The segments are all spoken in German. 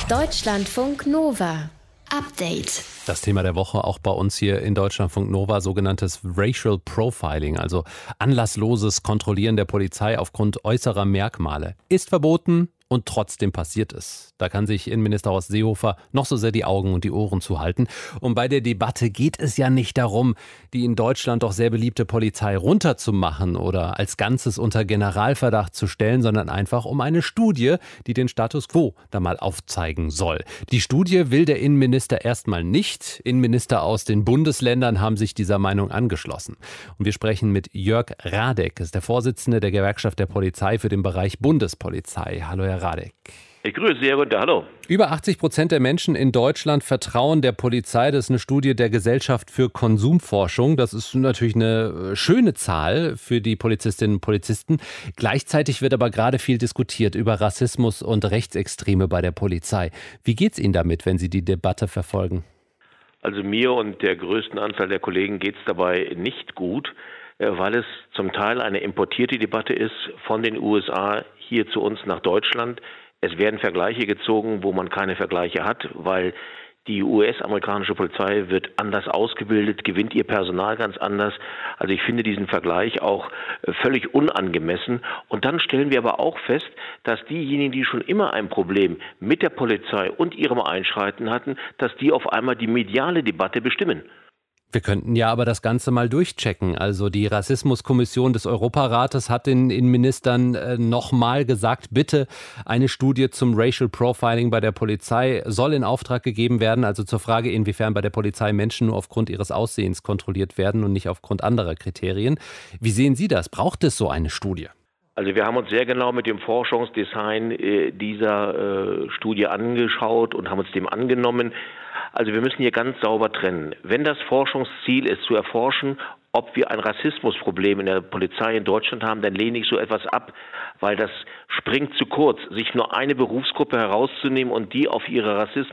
Deutschlandfunk Nova. Update. Das Thema der Woche auch bei uns hier in Deutschlandfunk Nova, sogenanntes Racial Profiling, also anlassloses Kontrollieren der Polizei aufgrund äußerer Merkmale. Ist verboten und trotzdem passiert es. Da kann sich Innenminister Horst Seehofer noch so sehr die Augen und die Ohren zuhalten. Und bei der Debatte geht es ja nicht darum, die in Deutschland doch sehr beliebte Polizei runterzumachen oder als Ganzes unter Generalverdacht zu stellen, sondern einfach um eine Studie, die den Status quo da mal aufzeigen soll. Die Studie will der Innenminister erstmal nicht. Innenminister aus den Bundesländern haben sich dieser Meinung angeschlossen. Und wir sprechen mit Jörg Radek, ist der Vorsitzende der Gewerkschaft der Polizei für den Bereich Bundespolizei. Hallo Herr Radek. Ich grüße Sie, Herr Günther, hallo. Über 80% der Menschen in Deutschland vertrauen der Polizei. Das ist eine Studie der Gesellschaft für Konsumforschung. Das ist natürlich eine schöne Zahl für die Polizistinnen und Polizisten. Gleichzeitig wird aber gerade viel diskutiert über Rassismus und Rechtsextreme bei der Polizei. Wie geht's Ihnen damit, wenn Sie die Debatte verfolgen? Also mir und der größten Anzahl der Kollegen geht es dabei nicht gut, weil es zum Teil eine importierte Debatte ist von den USA hier zu uns nach Deutschland. Es werden Vergleiche gezogen, wo man keine Vergleiche hat, weil die US-amerikanische Polizei wird anders ausgebildet, gewinnt ihr Personal ganz anders. Also ich finde diesen Vergleich auch völlig unangemessen. Und dann stellen wir aber auch fest, dass diejenigen, die schon immer ein Problem mit der Polizei und ihrem Einschreiten hatten, dass die auf einmal die mediale Debatte bestimmen. Wir könnten ja aber das Ganze mal durchchecken. Also die Rassismuskommission des Europarates hat den Innenministern nochmal gesagt, bitte eine Studie zum Racial Profiling bei der Polizei soll in Auftrag gegeben werden. Also zur Frage, inwiefern bei der Polizei Menschen nur aufgrund ihres Aussehens kontrolliert werden und nicht aufgrund anderer Kriterien. Wie sehen Sie das? Braucht es so eine Studie? Also wir haben uns sehr genau mit dem Forschungsdesign dieser Studie angeschaut und haben uns dem angenommen. Also wir müssen hier ganz sauber trennen. Wenn das Forschungsziel ist, zu erforschen, ob wir ein Rassismusproblem in der Polizei in Deutschland haben, dann lehne ich so etwas ab, weil das springt zu kurz, sich nur eine Berufsgruppe herauszunehmen und die auf ihre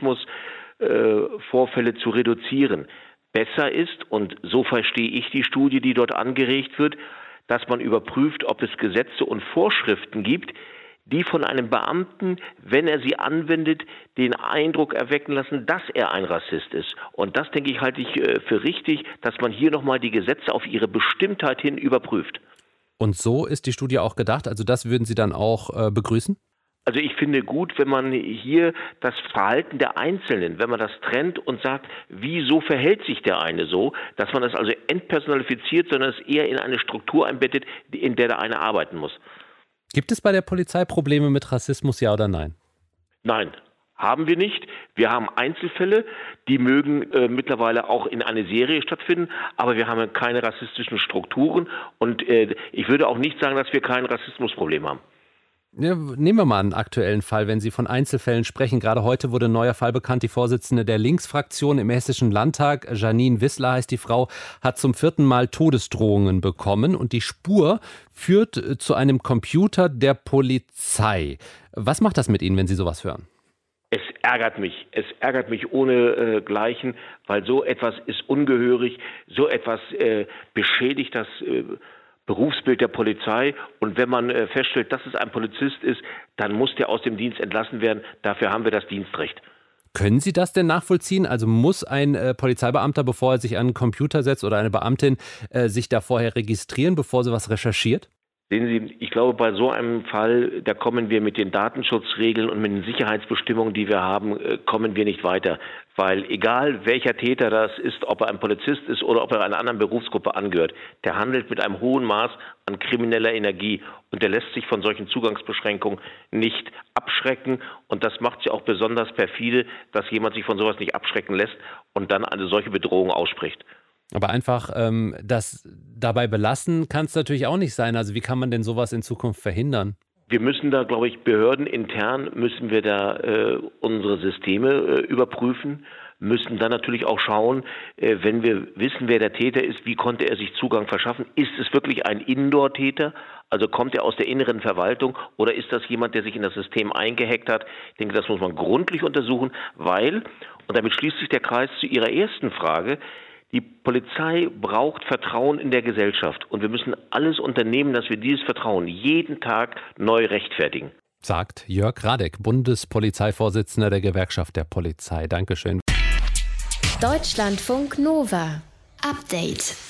Rassismusvorfälle zu reduzieren. Besser ist, und so verstehe ich die Studie, die dort angeregt wird, dass man überprüft, ob es Gesetze und Vorschriften gibt, die von einem Beamten, wenn er sie anwendet, den Eindruck erwecken lassen, dass er ein Rassist ist. Und das, denke ich, halte ich für richtig, dass man hier nochmal die Gesetze auf ihre Bestimmtheit hin überprüft. Und so ist die Studie auch gedacht? Also das würden Sie dann auch begrüßen? Also ich finde gut, wenn man hier das Verhalten der Einzelnen, wenn man das trennt und sagt, wieso verhält sich der eine so, dass man das also entpersonalifiziert, sondern es eher in eine Struktur einbettet, in der der eine arbeiten muss. Gibt es bei der Polizei Probleme mit Rassismus, ja oder nein? Nein, haben wir nicht. Wir haben Einzelfälle, die mögen mittlerweile auch in eine Serie stattfinden, aber wir haben keine rassistischen Strukturen und ich würde auch nicht sagen, dass wir kein Rassismusproblem haben. Ja, nehmen wir mal einen aktuellen Fall, wenn Sie von Einzelfällen sprechen. Gerade heute wurde ein neuer Fall bekannt. Die Vorsitzende der Linksfraktion im Hessischen Landtag, Janine Wissler heißt die Frau, hat zum 4. Mal Todesdrohungen bekommen. Und die Spur führt zu einem Computer der Polizei. Was macht das mit Ihnen, wenn Sie sowas hören? Es ärgert mich ohne Gleichen, weil so etwas ist ungehörig, so etwas beschädigt das Berufsbild der Polizei, und wenn man feststellt, dass es ein Polizist ist, dann muss der aus dem Dienst entlassen werden. Dafür haben wir das Dienstrecht. Können Sie das denn nachvollziehen? Also muss ein Polizeibeamter, bevor er sich an einen Computer setzt, oder eine Beamtin sich da vorher registrieren, bevor sie was recherchiert? Sehen Sie, ich glaube, bei so einem Fall, da kommen wir mit den Datenschutzregeln und mit den Sicherheitsbestimmungen, die wir haben, kommen wir nicht weiter. Weil egal welcher Täter das ist, ob er ein Polizist ist oder ob er einer anderen Berufsgruppe angehört, der handelt mit einem hohen Maß an krimineller Energie und der lässt sich von solchen Zugangsbeschränkungen nicht abschrecken. Und das macht es ja auch besonders perfide, dass jemand sich von sowas nicht abschrecken lässt und dann eine solche Bedrohung ausspricht. Aber einfach das dabei belassen kann es natürlich auch nicht sein. Also wie kann man denn sowas in Zukunft verhindern? Wir müssen da, glaube ich, behördenintern müssen wir da unsere Systeme überprüfen, müssen dann natürlich auch schauen, wenn wir wissen, wer der Täter ist, wie konnte er sich Zugang verschaffen? Ist es wirklich ein Indoor-Täter? Also kommt er aus der inneren Verwaltung oder ist das jemand, der sich in das System eingehackt hat? Ich denke, das muss man gründlich untersuchen, weil, und damit schließt sich der Kreis zu Ihrer ersten Frage, die Polizei braucht Vertrauen in der Gesellschaft und wir müssen alles unternehmen, dass wir dieses Vertrauen jeden Tag neu rechtfertigen. Sagt Jörg Radek, Bundespolizeivorsitzender der Gewerkschaft der Polizei. Dankeschön. Deutschlandfunk Nova. Update.